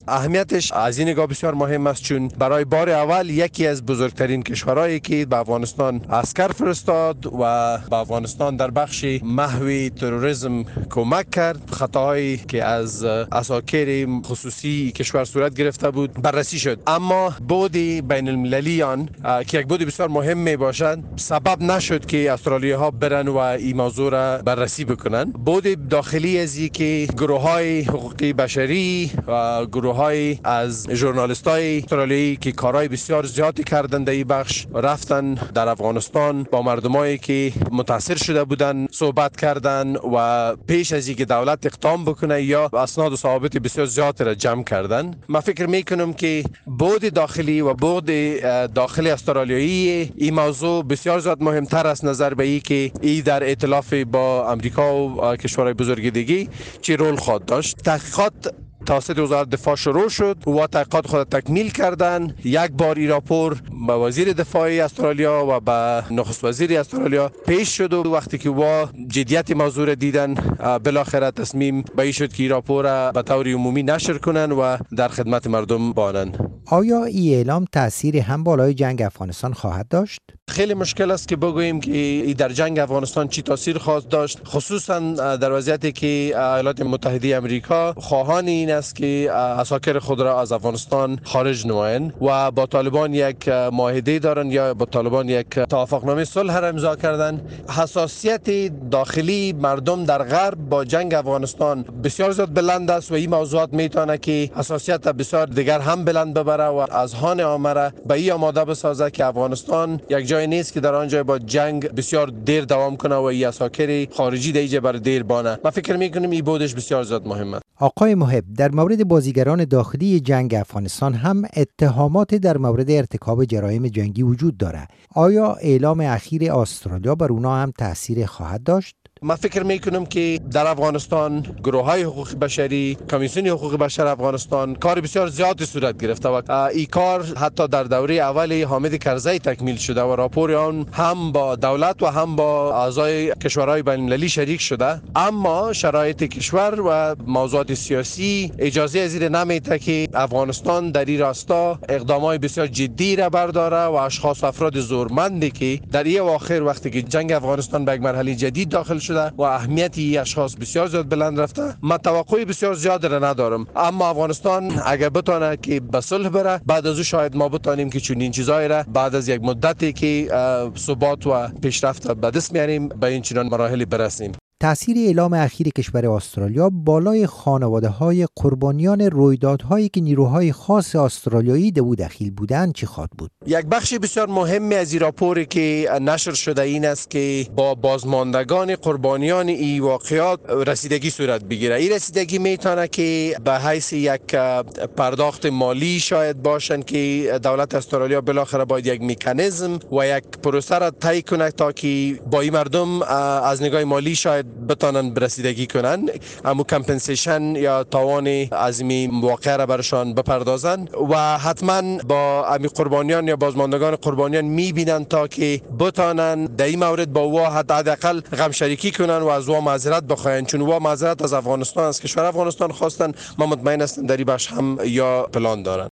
اهمیتش از این نگاه بسیار مهم است چون برای بار اول یکی از بزرگترین کشورهایی که به افغانستان عسکر فرستاد و به افغانستان در بخش محو تروریسم کمک کرد. خطاهایی که از اساکر خصوصی کشور صورت گرفته بود بررسی شد، اما بود بین المللی آن که یک بود بسیار مهم می باشد سبب نشد که استرالیا ها برن و این موضوع را بررسی بکنن. بود داخلی از که گروه های حقوقی بشری و گروه های از ژورنالیست های استرالیایی که کارهای بسیار زیادی کردند در این بخش رفتن در افغانستان با مردمایی که متاثر شده بودند صحبت کردند و پیش از اینکه دولت اقدام بکنه یا اسناد و ثوابت بسیار زیاد را جمع کردند. من فکر میکنم که بود داخلی و بود داخلی استرالیایی این موضوع بسیار زیاد مهمتر است نظر به این که ای در ائتلاف با امریکا و کشورهای بزرگ دیگه چه رول خواهد داشت. تحقیقات توسط وزارت دفاع شروع شد و تحقیقات خود تکمیل کردن. یک بار این راپور به وزیر دفاع استرالیا و به نخست وزیر استرالیا پیش شد و وقتی که وا جدیت موضوع دیدن بالاخره تصمیم به این شد که این راپور را به طور عمومی نشر کنن و در خدمت مردم بانند. آیا این اعلام تأثیری هم بالای جنگ افغانستان خواهد داشت؟ خیلی مشکل است که بگوییم که در جنگ افغانستان چی تاثیر خواهد داشت، خصوصا در وضعیتی که ایالات متحده آمریکا خواهان این است که اساکر خود را از افغانستان خارج نمایند و با طالبان یک معاهده دارند یا با طالبان یک توافقنامه صلح را امضا کردند. حساسیت داخلی مردم در غرب با جنگ افغانستان بسیار زیاد بلند است و این موضوعات میتونه که حساسیت بسیار دیگر هم بلند ببره و از هان آمره به این آماده بسازه که افغانستان یک جای نیست که در آنجا با جنگ بسیار دیر دوام کنه و این اساکر خارجی دیگه بر دیر بانه. من فکر میکنم این بودش بسیار زیاد مهمه. آقای محب، در مورد بازیگران داخلی جنگ افغانستان هم اتهامات در مورد ارتکاب جرایم جنگی وجود داره. آیا اعلام اخیر استرالیا بر اونا هم تأثیر خواهد داشت؟ من فکر میکنم که در افغانستان گروه های حقوق بشری، کمیسیون حقوق بشر افغانستان کار بسیار زیادی صورت گرفته و این کار حتی در دوره اول حامد کرزی تکمیل شده و راپور آن هم با دولت و هم با اعضای کشورهای بین المللی شریک شده، اما شرایط کشور و موضوعات سیاسی اجازه از این نمیده که افغانستان در این راستا اقدامات بسیار جدی را برداره و اشخاص و افراد زورمندی که در این اواخر وقتی که جنگ افغانستان به یک مرحله جدید داخل شده و اهمیت این اشخاص بسیار زیاد بلند رفته، من توقع بسیار زیاد را ندارم. اما افغانستان اگر بتونه که به صلح بره، بعد از او شاید ما بتونیم که چنین چیزایی را بعد از یک مدتی که ثبات و پیشرفت به دست میاریم به این چنین مراحل برسیم. تأثیر اعلام اخیر کشور استرالیا بالای خانواده‌های قربانیان رویدادهایی که نیروهای خاص استرالیایی در او دخیل بودند چی خواهد بود؟ یک بخش بسیار مهمی از این راپوری که نشر شده این است که با بازماندگان قربانیان این واقعات رسیدگی صورت بگیره. این رسیدگی میتونه که به حیث یک پرداخت مالی شاید باشن که دولت استرالیا بالاخره باید یک مکانیزم و یک پروسه را طی کنه تا که با این مردم از نگاه مالی شاید بتانن برسیدگی کنن، اما کمپنسیشن یا تاوان از این واقعه را برشان بپردازن و حتما با امی قربانیان یا بازماندگان قربانیان میبینن تا که بتانن در این مورد با وا حداقل غم شریکی کنن و از وا معذرت بخواین، چون وا معذرت از افغانستان از کشور افغانستان خواستن. ما مطمئن هستم در این بخش هم یا پلان دارن.